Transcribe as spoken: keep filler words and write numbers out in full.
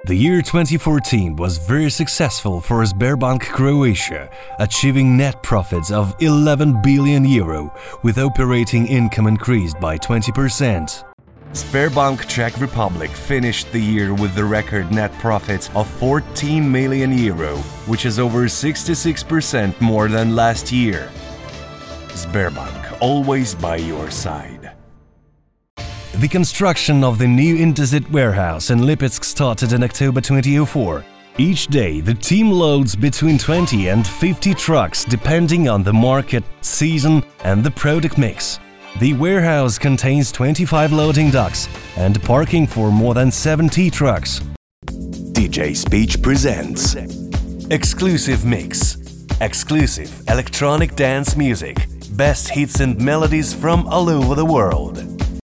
The year twenty fourteen was very successful for Sberbank Croatia, achieving net profits of eleven billion euro, with operating income increased by twenty percent. Sberbank Czech Republic finished the year with the record net profits of fourteen million euro, which is over sixty-six percent more than last year. Sberbank, always by your side. The construction of the new Indesit warehouse in Lipetsk started in October twenty oh four. Each day, the team loads between twenty and fifty trucks depending on the market, season and the product mix. The warehouse contains twenty-five loading docks and parking for more than seventy trucks. D J Speech presents Exclusive Mix. Exclusive electronic dance music. Best hits and melodies from all over the world.